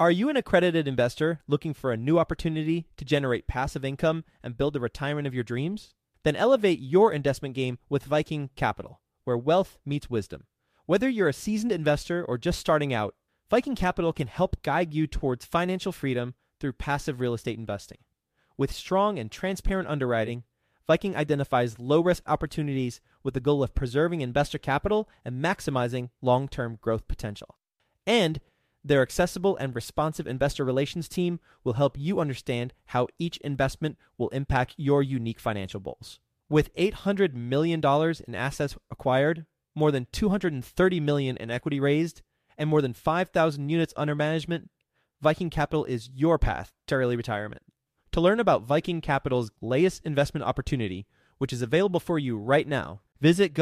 Are you an accredited investor looking for a new opportunity to generate passive income and build the retirement of your dreams? Then elevate your investment game with Viking Capital, where wealth meets wisdom. Whether you're a seasoned investor or just starting out, Viking Capital can help guide you towards financial freedom through passive real estate investing. With strong and transparent underwriting, Viking identifies low-risk opportunities with the goal of preserving investor capital and maximizing long-term growth potential. And their accessible and responsive investor relations team will help you understand how each investment will impact your unique financial goals. With $800 million in assets acquired, more than $230 million in equity raised, and more than 5,000 units under management, Viking Capital is your path to early retirement. To learn about Viking Capital's latest investment opportunity, which is available for you right now, visit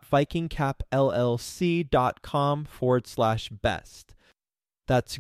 go.vikingcapllc.com/best. That's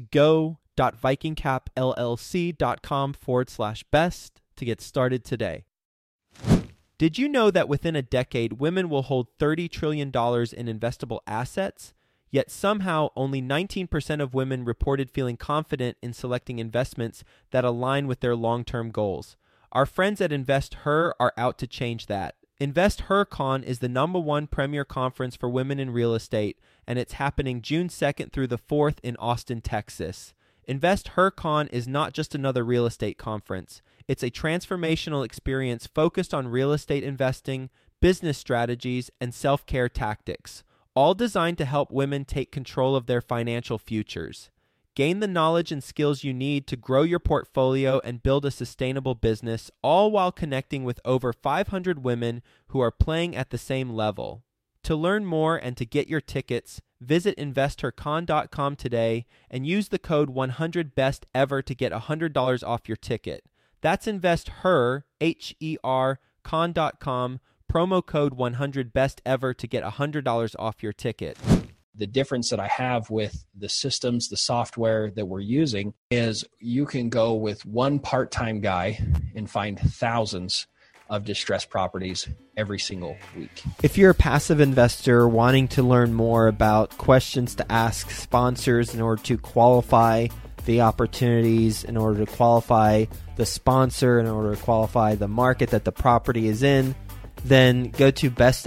go.vikingcapllc.com/best to get started today. Did you know that within a decade, women will hold $30 trillion in investable assets? Yet somehow only 19% of women reported feeling confident in selecting investments that align with their long-term goals. Our friends at InvestHer are out to change that. InvestHerCon is the #1 premier conference for women in real estate, and it's happening June 2nd through the 4th in Austin, Texas. InvestHerCon is not just another real estate conference. It's a transformational experience focused on real estate investing, business strategies, and self-care tactics, all designed to help women take control of their financial futures. Gain the knowledge and skills you need to grow your portfolio and build a sustainable business, all while connecting with over 500 women who are playing at the same level. To learn more and to get your tickets, visit InvestHerCon.com today and use the code 100BESTEVER to get $100 off your ticket. That's InvestHer, H-E-R, con.com, promo code 100BESTEVER to get $100 off your ticket. The difference that I have with the systems, the software that we're using is you can go with one part-time guy and find thousands of distressed properties every single week. If you're a passive investor wanting to learn more about questions to ask sponsors in order to qualify the opportunities, in order to qualify the sponsor, in order to qualify the market that the property is in, then go to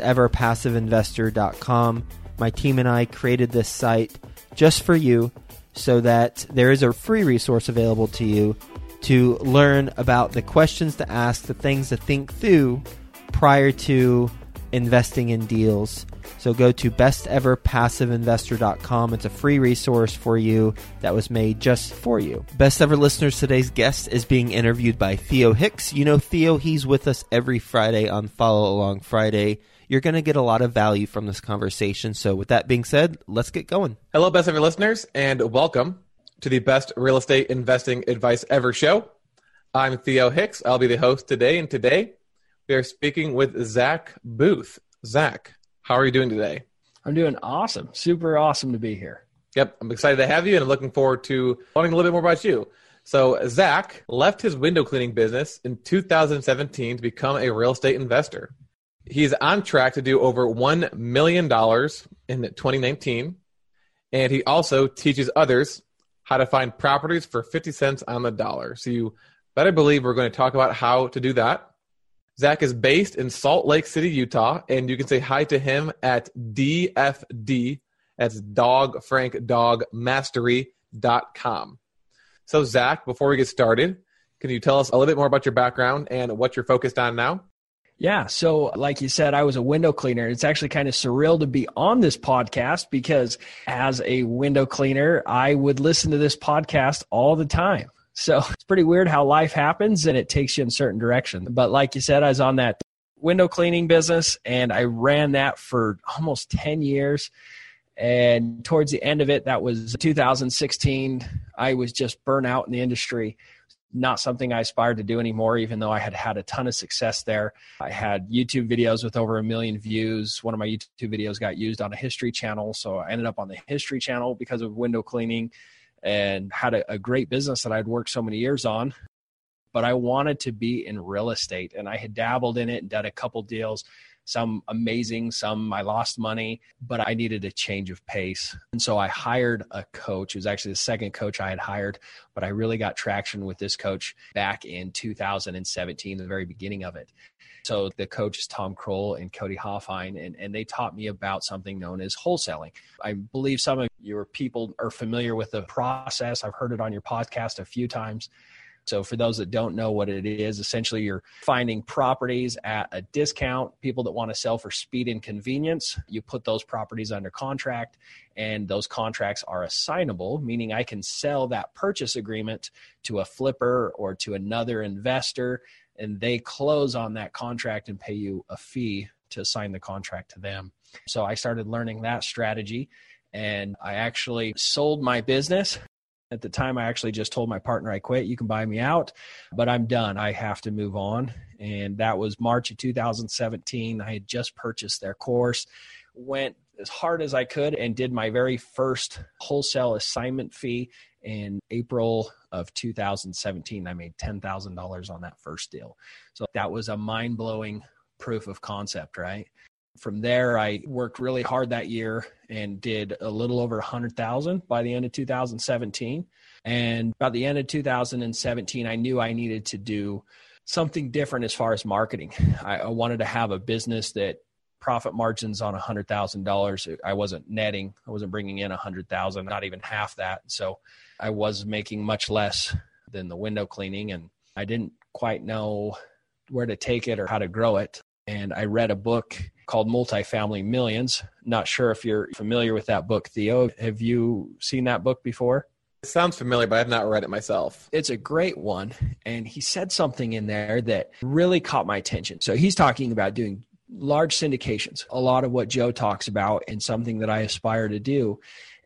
besteverpassiveinvestor.com. My team and I created this site just for you so that there is a free resource available to you to learn about the questions to ask, the things to think through prior to investing in deals. So go to besteverpassiveinvestor.com. It's a free resource for you that was made just for you. Best Ever listeners, today's guest is being interviewed by Theo Hicks. You know Theo, he's with us every Friday on Follow Along Friday. You're going to get a lot of value from this conversation. So with that being said, let's get going. Hello, Best Ever listeners, and welcome to the Best Real Estate Investing Advice Ever show. I'm Theo Hicks. I'll be the host today, and today we are speaking with Zach Booth. Zach, how are you doing today? I'm doing awesome. Super awesome to be here. Yep, I'm excited to have you, and I'm looking forward to learning a little bit more about you. So Zach left his window cleaning business in 2017 to become a real estate investor. He's on track to do over $1 million in 2019, and he also teaches others how to find properties for 50 cents on the dollar. So you better believe we're going to talk about how to do that. Zach is based in Salt Lake City, Utah, and you can say hi to him at DFD, that's Dog Frank Dog Mastery.com. So Zach, before we get started, can you tell us a little bit more about your background and what you're focused on now? Yeah. So like you said, I was a window cleaner. It's actually kind of surreal to be on this podcast because as a window cleaner, I would listen to this podcast all the time. So it's pretty weird how life happens and it takes you in certain directions. But like you said, I was on that window cleaning business and I ran that for almost 10 years. And towards the end of it, that was 2016, I was just burnt out in the industry. Not something I aspired to do anymore, even though I had had a ton of success there. I had YouTube videos with over 1 million views. One of my YouTube videos got used on a history channel. So I ended up on the history channel because of window cleaning and had a great business that I'd worked so many years on. But I wanted to be in real estate and I had dabbled in it and done a couple deals. some amazing, some I lost money, but I needed a change of pace. And so I hired a coach. It was actually the second coach I had hired, but I really got traction with this coach back in 2017, the very beginning of it. So the coach is Tom Kroll and Cody Hoffine, and they taught me about something known as wholesaling. I believe some of your people are familiar with the process. I've heard it on your podcast a few times. So for those that don't know what it is, essentially you're finding properties at a discount, people that want to sell for speed and convenience. You put those properties under contract, and those contracts are assignable, meaning I can sell that purchase agreement to a flipper or to another investor, and they close on that contract and pay you a fee to assign the contract to them. So I started learning that strategy, and I actually sold my business. At the time, I actually just told my partner I quit. You can buy me out, but I'm done. I have to move on. And that was March of 2017. I had just purchased their course, went as hard as I could, and did my very first wholesale assignment fee in April of 2017. I made $10,000 on that first deal. So that was a mind-blowing proof of concept, right? From there, I worked really hard that year and did a little over 100,000 by the end of 2017. And by the end of 2017, I knew I needed to do something different as far as marketing. I wanted to have a business that profit margins on $100,000. I wasn't netting. I wasn't bringing in 100,000, not even half that. So I was making much less than the window cleaning, and I didn't quite know where to take it or how to grow it. And I read a book called Multifamily Millions. Not sure if you're familiar with that book, Theo. Have you seen that book before? It sounds familiar, but I've not read it myself. It's a great one. And he said something in there that really caught my attention. So he's talking about doing large syndications, a lot of what Joe talks about, and something that I aspire to do.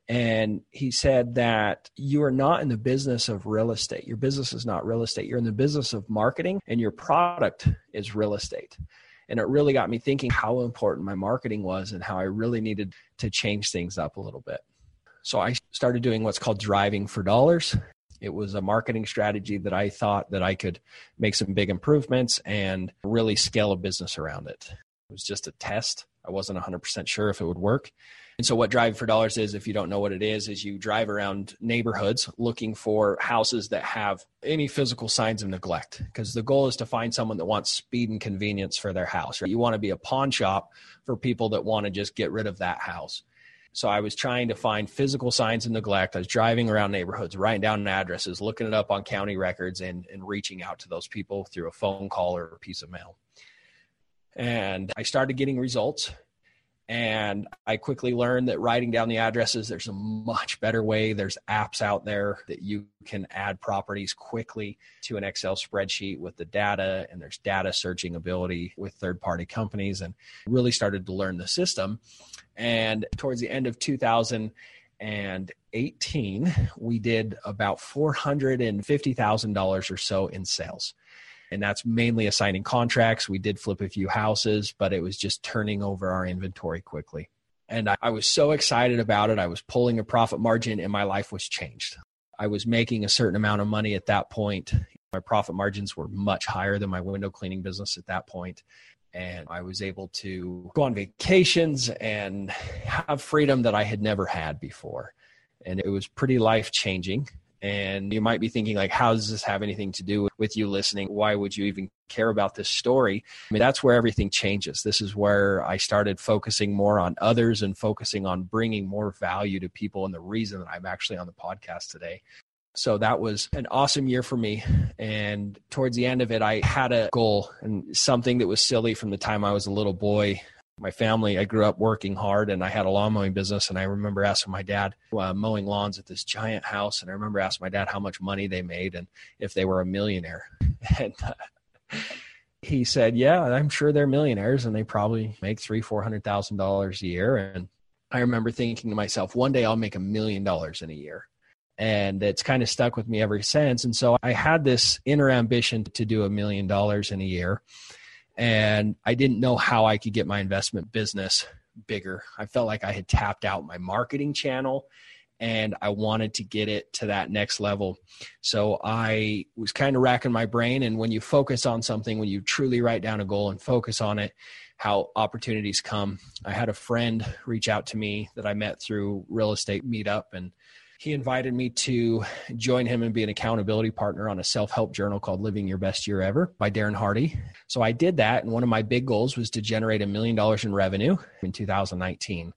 And he said that you are not in the business of real estate. Your business is not real estate. You're in the business of marketing, and your product is real estate. And it really got me thinking how important my marketing was and how I really needed to change things up a little bit. So I started doing what's called driving for dollars. It was a marketing strategy that I thought that I could make some big improvements and really scale a business around it. It was just a test. I wasn't 100% sure if it would work. And so what Driving for Dollars is, if you don't know what it is you drive around neighborhoods looking for houses that have any physical signs of neglect, because the goal is to find someone that wants speed and convenience for their house. Right? You want to be a pawn shop for people that want to just get rid of that house. So I was trying to find physical signs of neglect. I was driving around neighborhoods, writing down addresses, looking it up on county records, and reaching out to those people through a phone call or a piece of mail. And I started getting results. And I quickly learned that writing down the addresses, there's a much better way. There's apps out there that you can add properties quickly to an Excel spreadsheet with the data, and there's data searching ability with third-party companies, and really started to learn the system. And towards the end of 2018, we did about $450,000 or so in sales. And that's mainly assigning contracts. We did flip a few houses, but it was just turning over our inventory quickly. And I was so excited about it. I was pulling a profit margin, and my life was changed. I was making a certain amount of money at that point. My profit margins were much higher than my window cleaning business at that point. And I was able to go on vacations and have freedom that I had never had before. And it was pretty life-changing. And you might be thinking, like, how does this have anything to do with you listening? Why would you even care about this story? I mean, that's where everything changes. This is where I started focusing more on others and focusing on bringing more value to people, and the reason that I'm actually on the podcast today. So that was an awesome year for me. And towards the end of it, I had a goal, and something that was silly from the time I was a little boy. My family, I grew up working hard, and I had a lawn mowing business. And I remember asking my dad, mowing lawns at this giant house. And I remember asking my dad how much money they made and if they were a millionaire. And he said, yeah, I'm sure they're millionaires, and they probably make $300,000-$400,000 a year. And I remember thinking to myself, one day I'll make $1 million in a year. And it's kind of stuck with me ever since. And so I had this inner ambition to do $1 million in a year. And I didn't know how I could get my investment business bigger. I felt like I had tapped out my marketing channel, and I wanted to get it to that next level. So I was kind of racking my brain. And when you focus on something, when you truly write down a goal and focus on it, how opportunities come. I had a friend reach out to me that I met through real estate meetup, and he invited me to join him and be an accountability partner on a self-help journal called Living Your Best Year Ever by Darren Hardy. So I did that. And one of my big goals was to generate $1 million in revenue in 2019.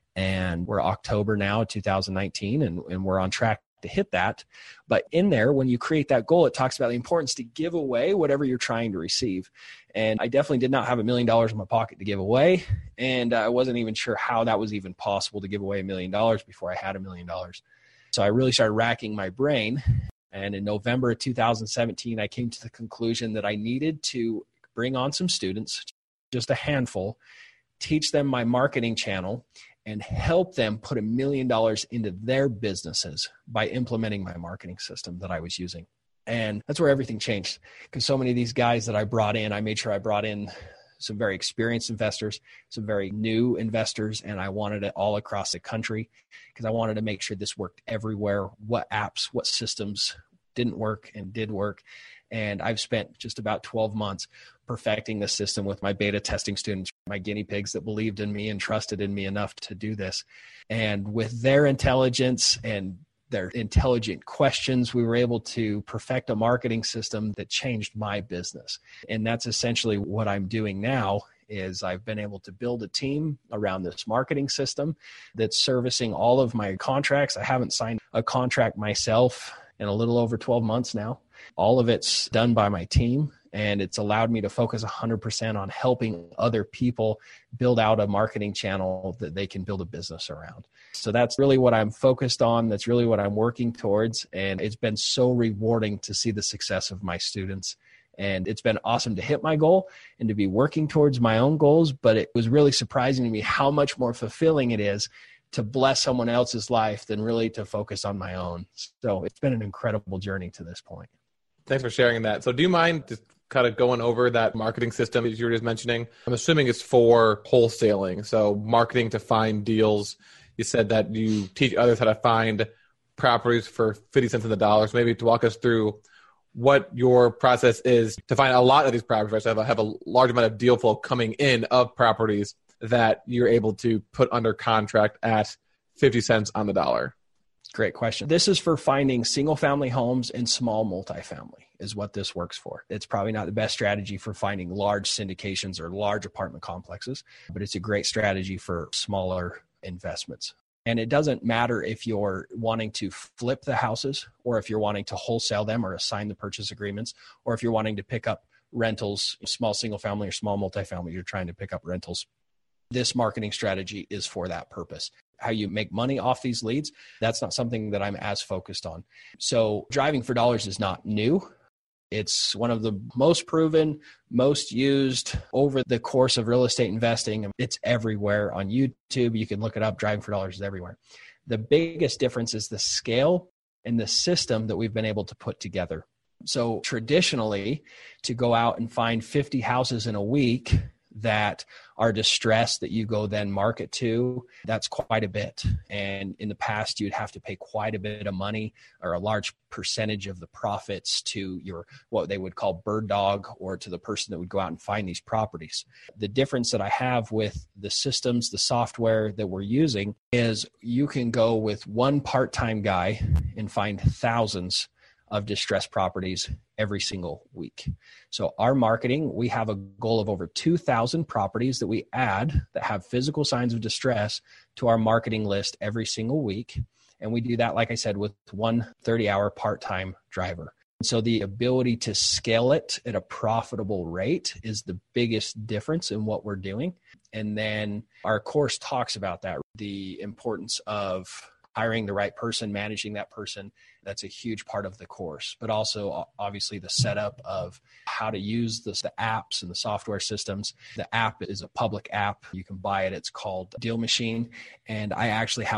And we're October now, 2019, and we're on track to hit that. But in there, when you create that goal, it talks about the importance to give away whatever you're trying to receive. And I definitely did not have $1 million in my pocket to give away. And I wasn't even sure how that was even possible to give away $1 million before I had $1 million. So I really started racking my brain. And in November of 2017, I came to the conclusion that I needed to bring on some students, just a handful, teach them my marketing channel, and help them put $1 million into their businesses by implementing my marketing system that I was using. And that's where everything changed, because so many of these guys that I brought in, I made sure I brought in some very experienced investors, some very new investors, and I wanted it all across the country because I wanted to make sure this worked everywhere. What apps, what systems didn't work and did work. And I've spent just about 12 months perfecting the system with my beta testing students, my guinea pigs that believed in me and trusted in me enough to do this. And with their intelligence and their intelligent questions, we were able to perfect a marketing system that changed my business. And that's essentially what I'm doing now. Is I've been able to build a team around this marketing system that's servicing all of my contracts. I haven't signed a contract myself in a little over 12 months now. All of it's done by my team, and it's allowed me to focus 100% on helping other people build out a marketing channel that they can build a business around. So that's really what I'm focused on. That's really what I'm working towards. And it's been so rewarding to see the success of my students. And it's been awesome to hit my goal and to be working towards my own goals. But it was really surprising to me how much more fulfilling it is to bless someone else's life than really to focus on my own. So it's been an incredible journey to this point. Thanks for sharing that. So do you mind just kind of going over that marketing system that you were just mentioning? I'm assuming it's for wholesaling. So marketing to find deals. You said that you teach others how to find properties for 50 cents on the dollar. So maybe to walk us through what your process is to find a lot of these properties. I have a large amount of deal flow coming in of properties that you're able to put under contract at 50 cents on the dollar. Great question. This is for finding single family homes and small multifamily is what this works for. It's probably not the best strategy for finding large syndications or large apartment complexes, but it's a great strategy for smaller investments. And it doesn't matter if you're wanting to flip the houses or if you're wanting to wholesale them or assign the purchase agreements, or if you're wanting to pick up rentals, small single family or small multifamily, you're trying to pick up rentals. This marketing strategy is for that purpose. How you make money off these leads, that's not something that I'm as focused on. So driving for dollars is not new. It's one of the most proven, most used over the course of real estate investing. It's everywhere on YouTube. You can look it up. Driving for dollars is everywhere. The biggest difference is the scale and the system that we've been able to put together. So traditionally, to go out and find 50 houses in a week that are distressed that you go then market to, that's quite a bit. And in the past, you'd have to pay quite a bit of money or a large percentage of the profits to your, what they would call bird dog, or to the person that would go out and find these properties. The difference that I have with the systems, the software that we're using is you can go with one part-time guy and find thousands of distressed properties every single week. So our marketing, we have a goal of over 2,000 properties that we add that have physical signs of distress to our marketing list every single week. And we do that, like I said, with one 30-hour part-time driver. And so the ability to scale it at a profitable rate is the biggest difference in what we're doing. And then our course talks about that, the importance of hiring the right person, managing that person. That's a huge part of the course, but also obviously the setup of how to use the apps and the software systems. The app is a public app. You can buy it. It's called Deal Machine. And I actually have a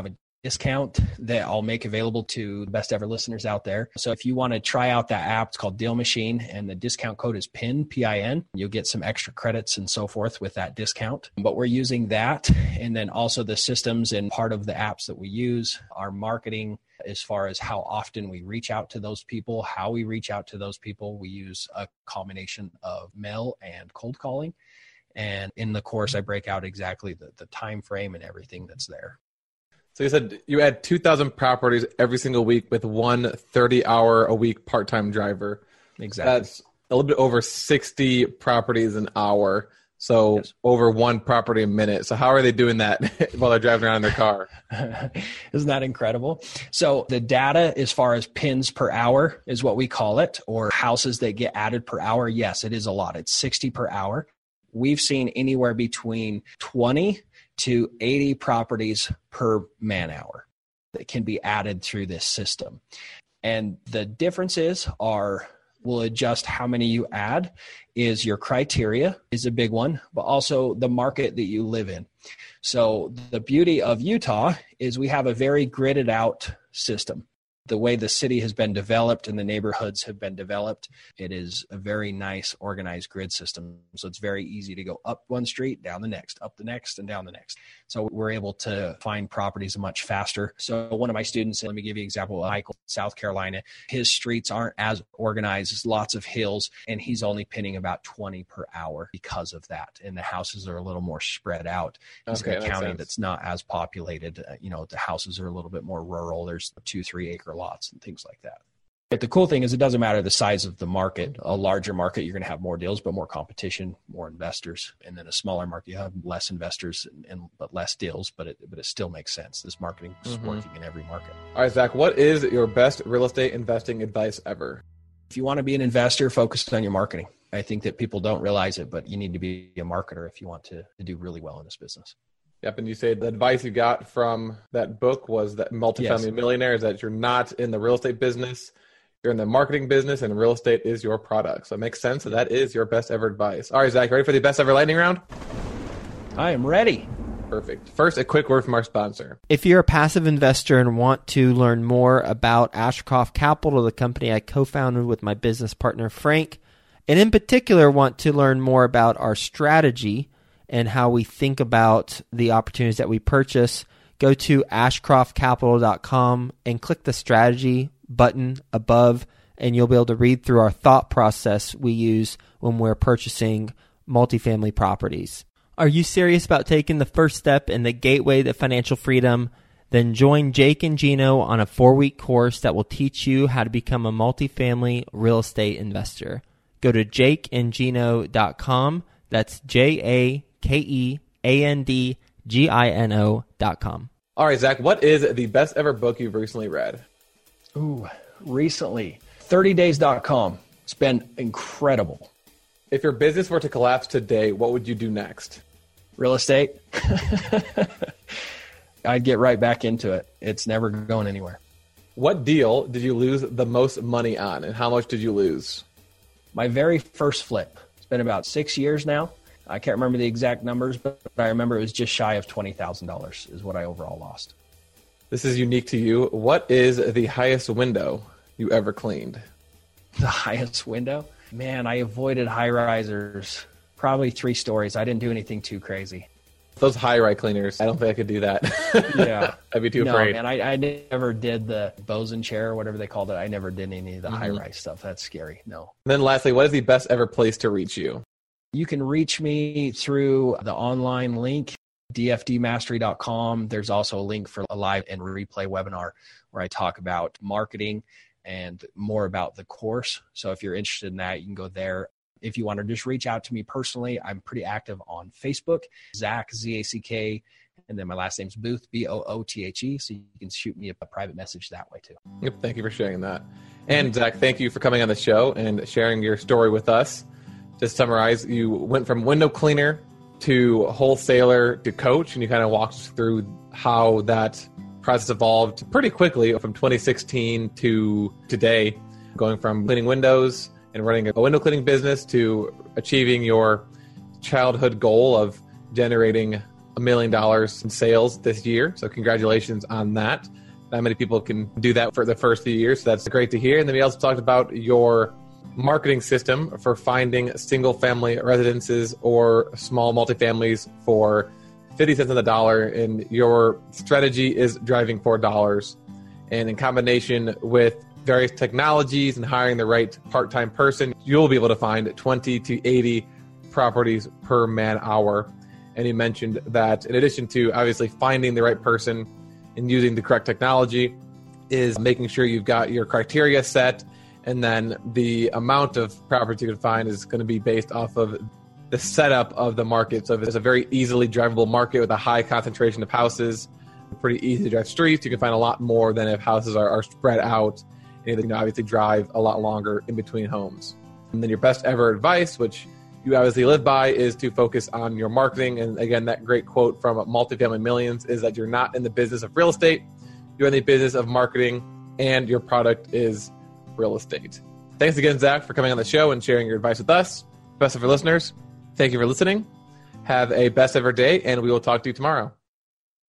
discount that I'll make available to the best ever listeners out there. So if you want to try out that app, it's called Deal Machine, and the discount code is PIN, PIN. You'll get some extra credits and so forth with that discount. But we're using that, and then also the systems and part of the apps that we use, our marketing, as far as how often we reach out to those people, how we reach out to those people. We use a combination of mail and cold calling. And in the course, I break out exactly the time frame and everything that's there. So you said you add 2,000 properties every single week with one 30-hour-a-week part-time driver. Exactly. That's a little bit over 60 properties an hour. So yes. Over one property a minute. So how are they doing that while they're driving around in their car? Isn't that incredible? So the data as far as pins per hour is what we call it, or houses that get added per hour. Yes, it is a lot. It's 60 per hour. We've seen anywhere between 20 to 80 properties per man hour that can be added through this system. And the differences are, we'll adjust how many you add, is your criteria is a big one, but also the market that you live in. So the beauty of Utah is we have a very gridded out system. The way the city has been developed and the neighborhoods have been developed, it is a very nice organized grid system. So it's very easy to go up one street, down the next, up the next, and down the next. So we're able to find properties much faster. So one of my students, let me give you an example, Michael, South Carolina, his streets aren't as organized, there's lots of hills, and he's only pinning about 20 per hour because of that. And the houses are a little more spread out. He's got a county that's not as populated. The houses are a little bit more rural. There's 2-3 acre lots and things like that. But the cool thing is it doesn't matter the size of the market. A larger market, you're going to have more deals, but more competition, more investors. And then a smaller market, you have less investors but less deals, but it still makes sense. This marketing is working in every market. All right, Zach, what is your best real estate investing advice ever? If you want to be an investor, focus on your marketing. I think that people don't realize it, but you need to be a marketer if you want to do really well in this business. Yep, and you say the advice you got from that book was that Multifamily Millionaire is that you're not in the real estate business, you're in the marketing business, and real estate is your product. So it makes sense. So that is your best ever advice. All right, Zach, ready for the best ever lightning round? I am ready. Perfect. First, a quick word from our sponsor. If you're a passive investor and want to learn more about Ashcroft Capital, the company I co-founded with my business partner, Frank, and in particular want to learn more about our strategy and how we think about the opportunities that we purchase, go to ashcroftcapital.com and click the strategy button above, and you'll be able to read through our thought process we use when we're purchasing multifamily properties. Are you serious about taking the first step in the gateway to financial freedom? Then join Jake and Gino on a 4-week course that will teach you how to become a multifamily real estate investor. Go to jakeandgino.com. That's JAKEANDGINO.com. All right, Zach, what is the best ever book you've recently read? Recently, 30days.com. It's been incredible. If your business were to collapse today, what would you do next? Real estate. I'd get right back into it. It's never going anywhere. What deal did you lose the most money on, and how much did you lose? My very first flip. It's been about 6 years now. I can't remember the exact numbers, but I remember it was just shy of $20,000 is what I overall lost. This is unique to you. What is the highest window you ever cleaned? The highest window? Man, I avoided high-risers. Probably 3 stories. I didn't do anything too crazy. Those high-rise cleaners, I don't think I could do that. Yeah. I'd be too afraid. No, man, I never did the Bosun chair or whatever they called it. I never did any of the high-rise stuff. That's scary. No. And then lastly, what is the best ever place to reach you? You can reach me through the online link, dfdmastery.com. There's also a link for a live and replay webinar where I talk about marketing and more about the course. So if you're interested in that, you can go there. If you want to just reach out to me personally, I'm pretty active on Facebook, Zach, Z-A-C-K, and then my last name's Booth, B-O-O-T-H-E. So you can shoot me a private message that way too. Yep, thank you for sharing that. And Zach, thank you for coming on the show and sharing your story with us. Just to summarize, you went from window cleaner to wholesaler to coach, and you kind of walked through how that process evolved pretty quickly from 2016 to today, going from cleaning windows and running a window cleaning business to achieving your childhood goal of generating $1 million in sales this year. So congratulations on that. Not many people can do that for the first few years. So that's great to hear. And then we also talked about your marketing system for finding single family residences or small multifamilies for 50 cents on the dollar. And your strategy is driving $4. And in combination with various technologies and hiring the right part-time person, you'll be able to find 20 to 80 properties per man hour. And he mentioned that in addition to obviously finding the right person and using the correct technology, is making sure you've got your criteria set, and then the amount of properties you can find is going to be based off of the setup of the market. So if it's a very easily drivable market with a high concentration of houses, pretty easy to drive streets, you can find a lot more than if houses are spread out and you obviously drive a lot longer in between homes. And then your best ever advice, which you obviously live by, is to focus on your marketing. And again, that great quote from Multifamily Millions is that you're not in the business of real estate, you're in the business of marketing, and your product is real estate. Thanks again, Zach, for coming on the show and sharing your advice with us. Best of our listeners, thank you for listening. Have a best ever day, and we will talk to you tomorrow.